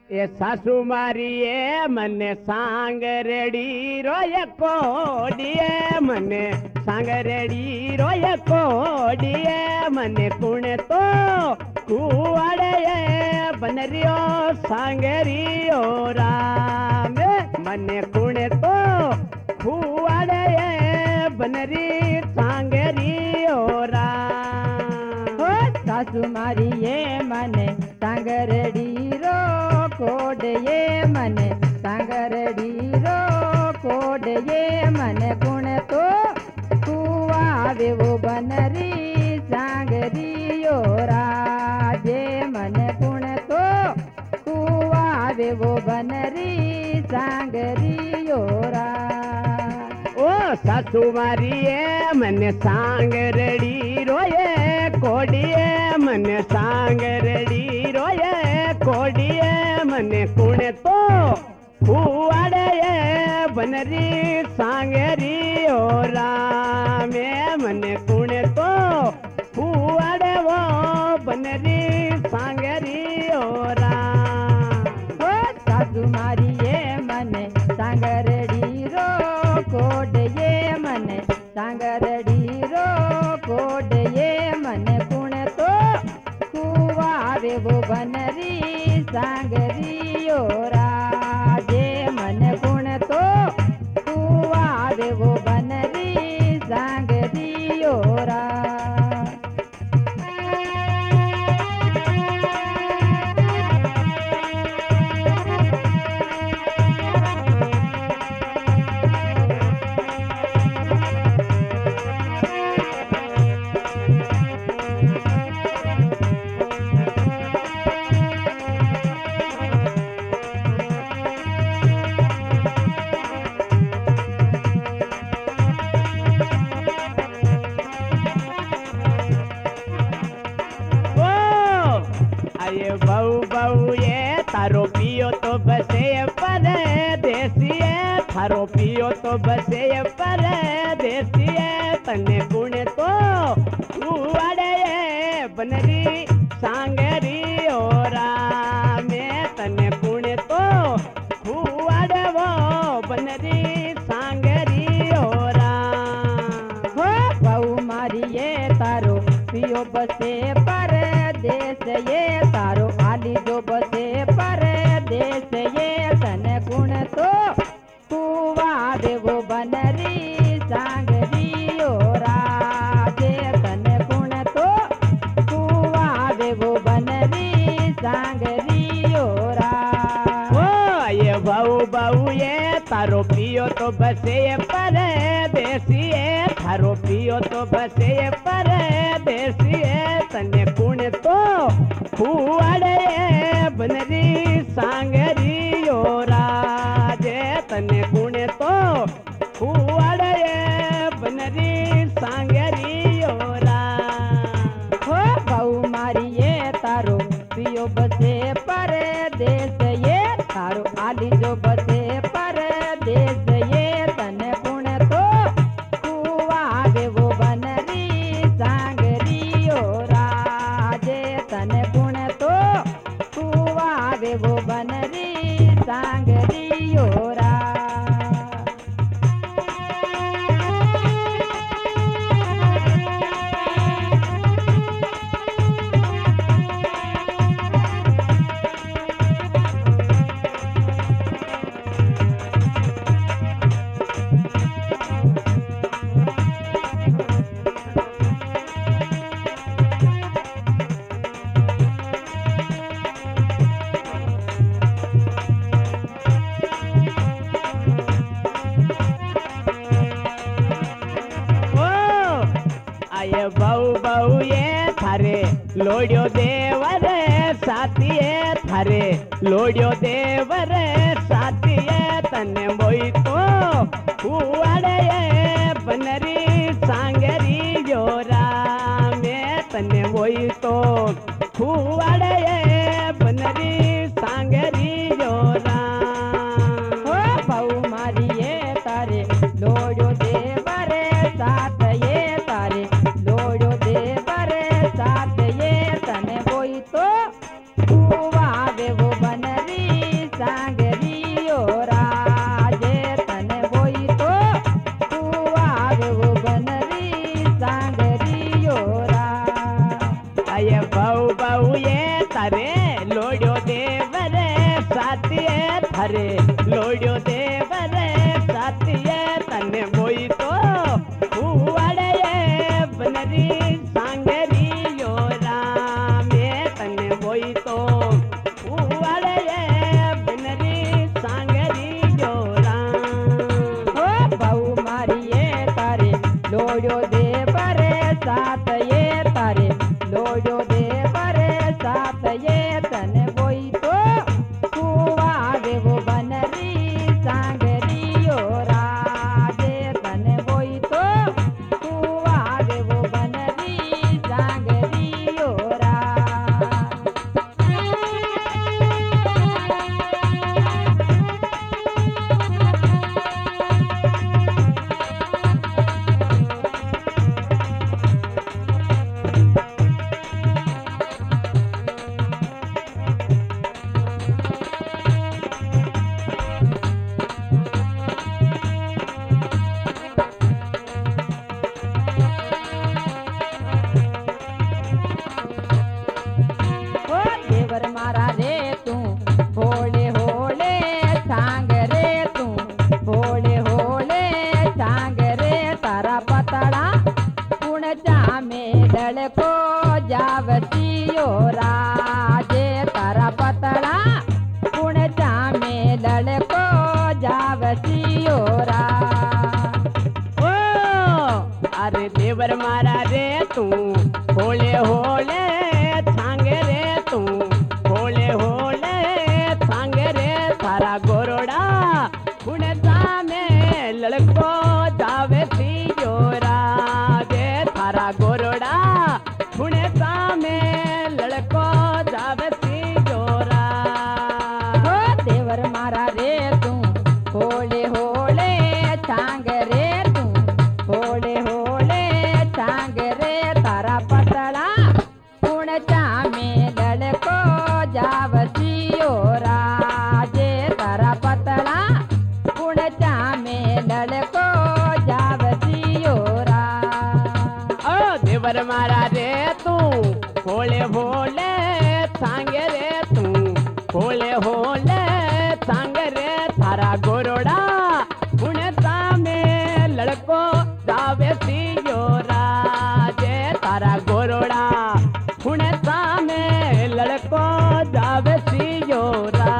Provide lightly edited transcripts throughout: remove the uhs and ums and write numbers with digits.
એ સાસુ મારી એ મને સાંગરેડી રોય કોડીએ મને સાંગરેડી રોય કોડીએ મને કુણે તો કુવાડે બનરિયો સાંગરીઓ રામે મને કુણે તો કુવાડે બનરી સાંગરીઓ રામ સાસુ મારી એ મને સાંગરડી રો કોડ એ મને સાંગરડી રો કોડ એ મને ગુણ તો કુવાવેવો બનરી સાંગરીઓ રાજે મને ગુણ તો કુવાવેવો બનરી સાંગરીઓ રા ઓ સાસુ મારી એ મને સાંગરડી રોયે કોડીએ મને સાંગરડી રોયે કોડીએ મને કુણે તો કુવાડે બનરી સાંગરીઓ રામે મને કુણે તો કુવાડે વો બનરી સાંગરીઓ રામ સાસુ મારી એ મને સાંગરડી રો કોડ એ મને સાંગરડી રો કોડ એ મને ગુણ તો કુવાવેવો બનરી સાંગરીઓ રાજે મને ગુણ તો કુવાવેવો બનરી સાંગરીઓ રા आये बहु बहु ये तारो पियो तो बसे परदेसी थारो पियो तो बसे परदेसी तने गुण तो कुवाड़े बनरी सांगरी ओरा में तने गुण तो कुवाड़े वो बनरी सांगरी ओरा हो बहु मारी ये तारो पियो बसे परदेश ये तारो आली जो बसे परदेश ये तने गुण तो कुवावेवो बनरी सांगरीओ राजे तने गुण तो कुवावेवो बनरी सांगरीओ रा ये बहु बहु ये तारो पियो तो बसे परदेसी थारो पियो तो बसे परदेसी तने कुण तो कुवाड़े बनरी सांगरीओ राजे तने कुण तो कुवाड़े बनरी सांगरीओ रा हो बहु मारी ये तारो पियो बसे परदेश ये तारो आली जो बसे परदेश ये तने गुण तो कुवावेवो बनरी सांगरीओ राजे तने गुण तो कुवावेवो बनरी सांगरीओ रा आये बहु बहु ये थारे लोड्यो देवर साथिये थारे लोड्यो देवर साथिये तने मोई तो कुवाड़े बनरी सांगरी जोरा में तने मोई तो कुवाड़े बनरी सांगरी जोरा हो बहु मारी ये तारे लोड्यो देवर साथ ये तारे लोड्यो देवर साथ ये तने बोई तो कुवावेवो बनरी थारे लोड्यो देवर साथिये तने बोई तो कुवाड़े बनरी सांगरी यो रामे तने बोई तो कुवाड़े बनरी सांगरी यो राम ओ बहु मारिये तारे लोड्यो दे बरे साथ ये तारे लोड्यो दे बरे साथ ये तने बोई तो कुवा देवो बनरी सांगरी यो राजे तने बोई तो कुवा देवो बनरी सांगरी यो ओ देवर मारा रे तू होले होले सांग रे तू होले होले सांग रे तारा पतड़ा पुणचा मेडल को जावतियो राजे तारा पतड़ा पुणचा मेडल को जावतियो रा ओ अरे देवर मारा रे तू होले होले सांगे रे तू होले होले सांगे रे थारा गोरोड़ा पुणता में लड़को जावे सियो राजे थारा गोरोड़ा पुणता में लड़को जावे सियो रा हो देवर मारा रे तू होले होले सांग रे तू होले होले सांग रे तारा पतला पुणचा मेदल को जावसियो राजे तारा पतला पुणचा मेदल को जावसियो रा ओ देवर मारा रे तू होले होले सांगे रे तू होले होले सांगे रे थारा गोरोड़ा पुणता में लड़को जावे सियो राजे तारा गोरोड़ा पुणता में लड़को जावे सियो रा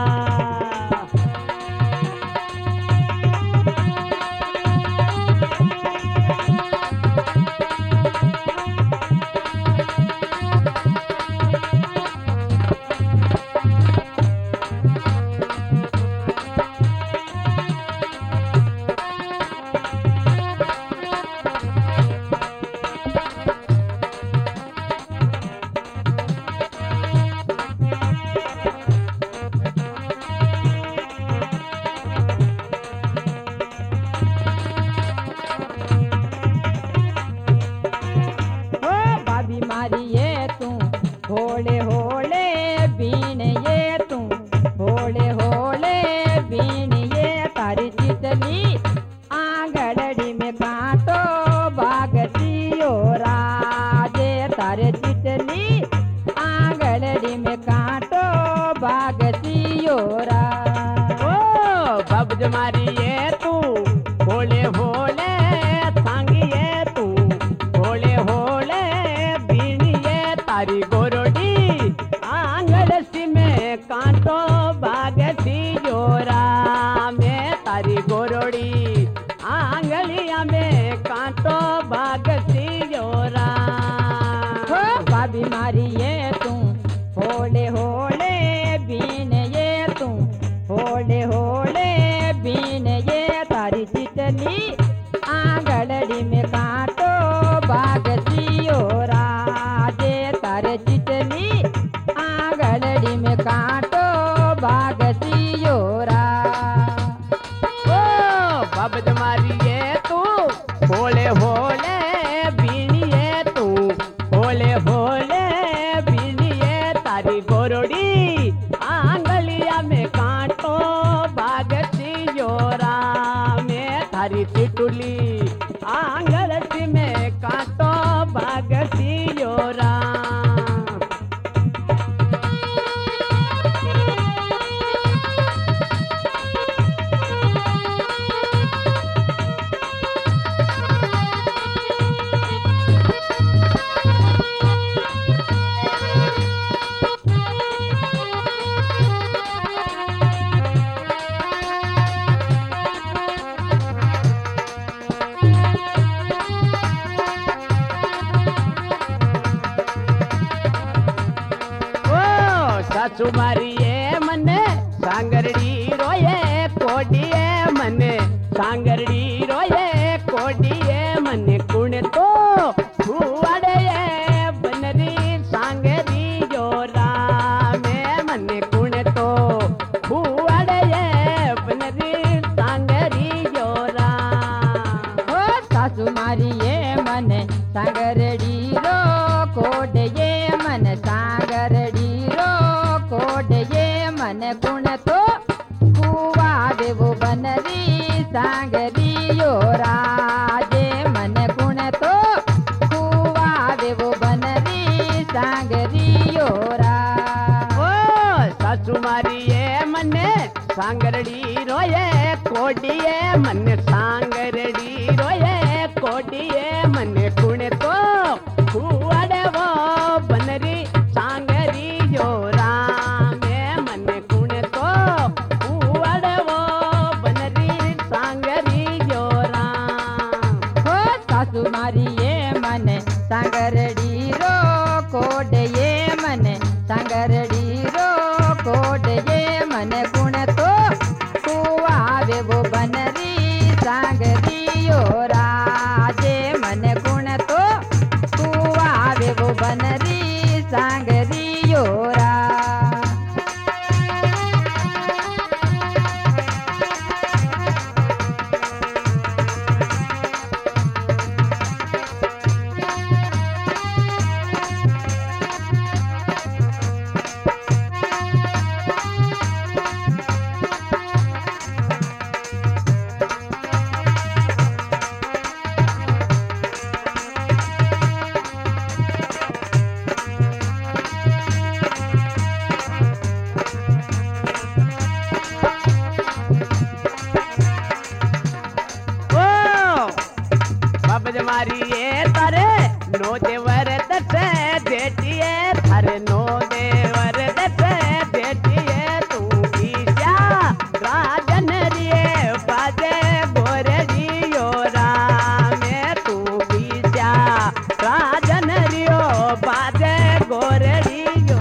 ओ बाबी मारी ये तू होले होले बीन ये तू होले होले बीन ये तारी चितली आंगड़ड़ी में कांटो बागतियो राजे तारे चितली आंगड़ड़ी में कांटो बागतियो रा ओ बब्ज मारी ये तू होले होले सांगी ये तू होले होले बीनी ये तारी गोरोडी आंगड़सी में कांटो बागसी योरा में तारी गोरोडी आंगलिया में कांटो बागसी योरा हो बाबी मारी ये तू होले होले बीन ये तू होले होले बीन ये तारी चितली आंगड़ड़ी में कांटो बागसियो राजे तारे चितली आंगड़ड़ी में कांटो बागसियो रा ओ बब्ज मारी ये तू होले होले बीनी ये तू होले होले बीनी ये तारी गोरोडी आंगलिया में कांटो बागसी योरा में थारी टिटुली आंगलसी में कांटो बागसी योरा सासू मारी ये मने सांगरडी रोये कोडिये मने सांगरडी रोये कोडिये मने कुण तो फुवाड़े बनरी सांगरी जोरा में मने कुण तो फुवाड़े बनरी सांगरी जोरा हो सासू मारी ये मन सांगरडी रो कोड ये मन सांगरडी रो कोड ये मन गुण तो कुवा देवो बनरी सांगरी यो राजे मन गुण तो कुवा देवो बनरी सांगरी यो रा ओ सासू मारी ये मने सांगरडी रोये कोडिये मने सांगरडी रोये कोडिये मने कुण तो फुवाड़े वो बनरी सांगरी जोरा में मने कुण तो फुवाड़े वो बनरी सांगरी जोरा हो सासू मारी ये मन सांगरडी रो कोड ये मन सांगरडी रो कोड ये मन गुण तो कुवा वो बनरी सांगरी यो राजे मन गुण तो कुवा वो बनरी सांगरी यो रा बाबज मारी ये तारे नो देवर दसे देटिए थारे नो देवर दसे देटिए तू ईशा राजन रिए बाजे गोरडी यो रामे तू ईशा राजन रियो बाजे गोरडी यो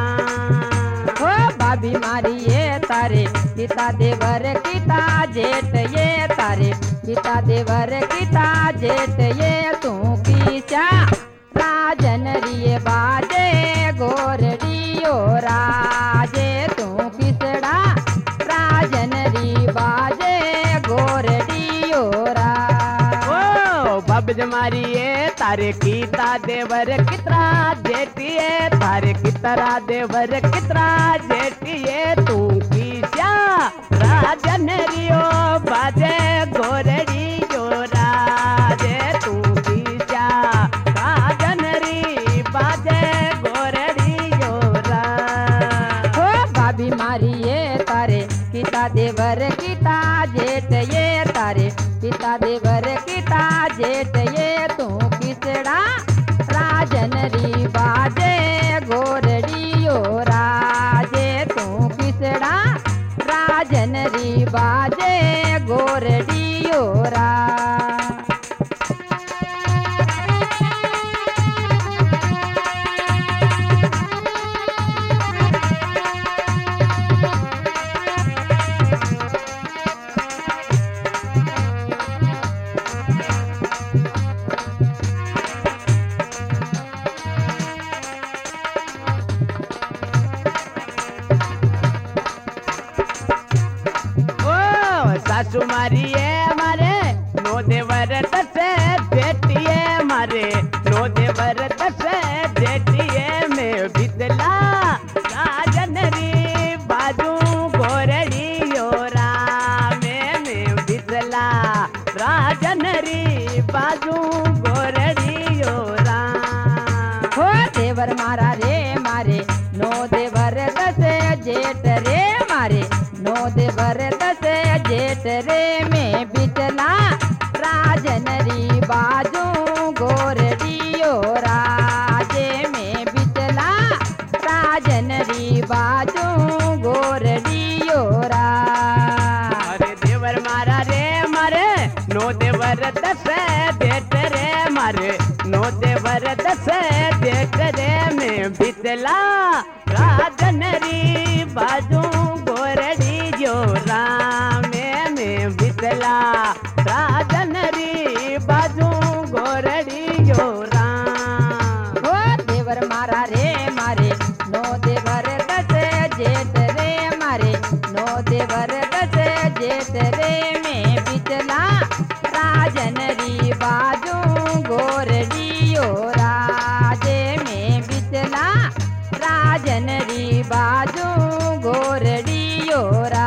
राम हो भाभी मारी ये तारे पिता देवर किता जेठ ये तारे पिता देवर किता जेठ ये तू कीचा राजन रिये बाजे गोरडियो राजे तू किसड़ा राजन री बाजे गोरडियो रा ओ बाबज मारी ये तारे कीता देवर कितरा जेठिए थारे कितरा देवर कितरा जेठिए तू कीचा राजन रियो बाजे गोरडी जो राजे तू कीचा राजन री बाजे गोरडी जो रा हो भाभी मारी ये तारे किता देवर किता जेठ ये तारे पिता देवर किता जेठ ये तू किसड़ा राजन री बाजे गोरडियो राजे तू किसड़ा राजन री बाजे गोरडियो रा सासू मारी ये मारे नो देवर दसे बेटिए मारे नो देवर दसे बेटिए में बितला राजन री बाजू गोरड़ी योरा में बितला राजन री बाजू गोरड़ी योरा हो देवर मारा रे मारे नो देवर दसे जेठ रे मारे नो देवर दसे जेठ रे में बिचला राजन री बाजू गोरडियो राजे में बिचला राजन री बाजू गोरडियो रा अरे देवर मारा रे मारे नो देवर दसे जेठ रे मारे नो देवर दसे जेठ रे में बितला राजन री नो देवर दस जेठ रे में बिचला राजन री बाजू गोरडियो राजे में बिचला राजन री बाजू गोरडियो रा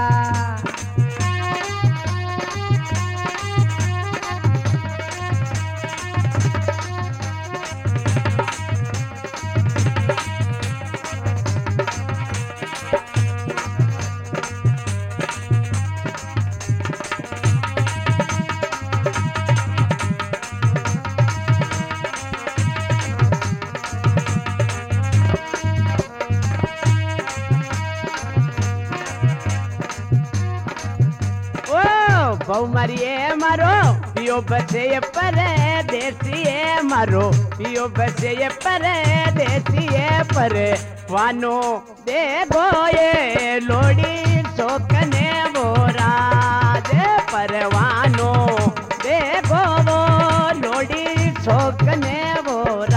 बहु मरिए मारो पियो बसे परे देसिए मारो पियो बसे परे देसिए परे वानो दे गोये लोड़ी चौकने वो राज परवानो दे गो वो लोड़ी चौकने वो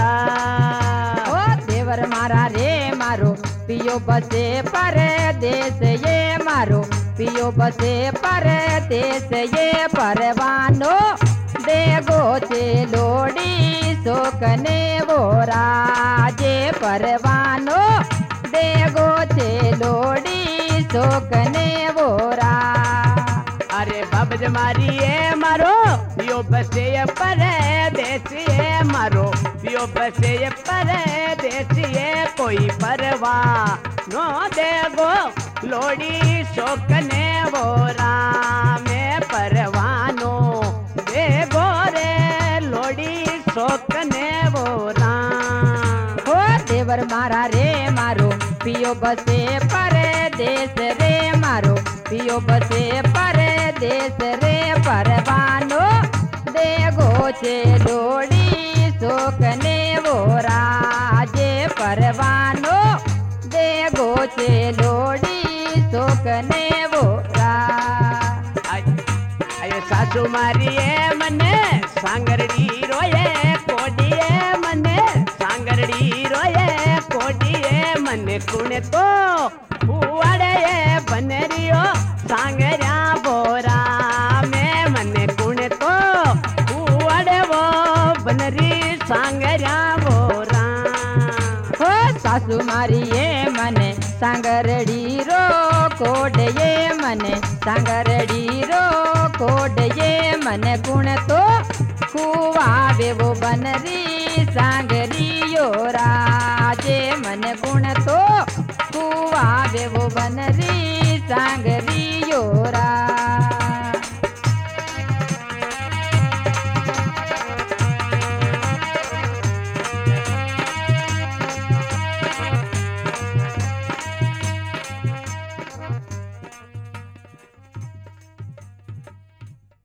राज ओ देवर मारा रे मारो पियो बसे परदेस ये मारो पियो बसे परदेस ये परवानो देगो चे लोड़ी सोकने वो राजे परवानो देगो चे लोड़ी सोकने वो रा अरे बाबज मारिए मारो पियो बसे परदेसिए मारो पियो बसे परदेसिए कोई परवाह नो देगो लोड़ी शोकने वो रामे परवानो देगो रे लोड़ी शोकने वो राम हो देवर मारा रे मारो पियो बसे परदेस रे मारो पियो बसे परदेस रे परवानो देगो चे लोड़ी सोकने वो राजे परवानो देगो चे लोड़ी सोकने वो रा अयो सासू मारिए मने सांगरड़ी रोये कोडिए मने सांगरड़ी रोये कोडिए मने कुणे तो हुआड़े बनरियो सांगरा बोरा में मने कुणे तो हुआड़े वो बनरी सांगरा बोरा हो सासू मारिए मने सांगरड़ी रो कोड ये मने सांगरड़ी रो कोड ये मने गुण तो कुवावे वो बनरी सांगरियो राजे मन गुण तो कुवावे वो बनरी सांगरी